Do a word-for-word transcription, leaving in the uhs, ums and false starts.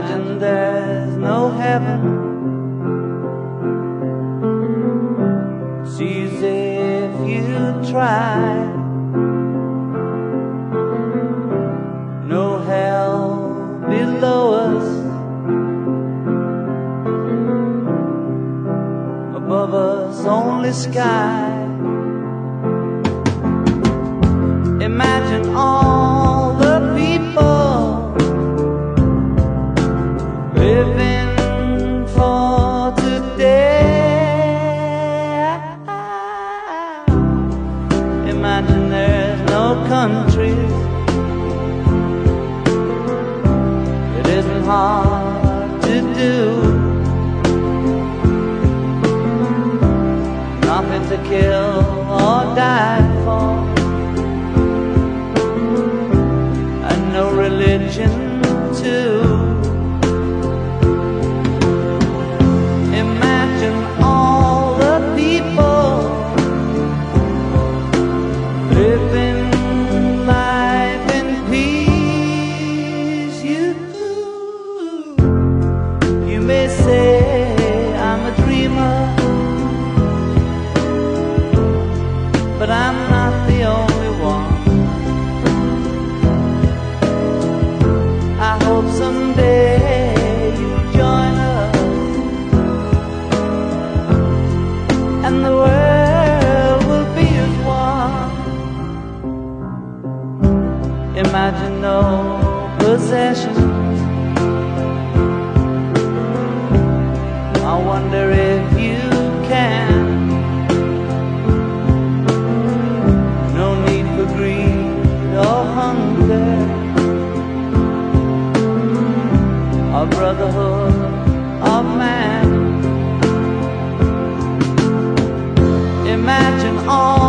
Imagine there's no heaven. It's easy if you try. No hell below us, above us only sky. Imagine all the people living for today. Imagine there's no countries. It isn't hard to do. Nothing to kill or die for, and no religion too. Imagine all the people living life in peace. You, you may say I'm a dreamer, but I'm not the only one. I hope someday you'll join us, and the world will be as one. Imagine no possessions. I wonder if you can. No need for greed or hunger, a brotherhood of man. Imagine all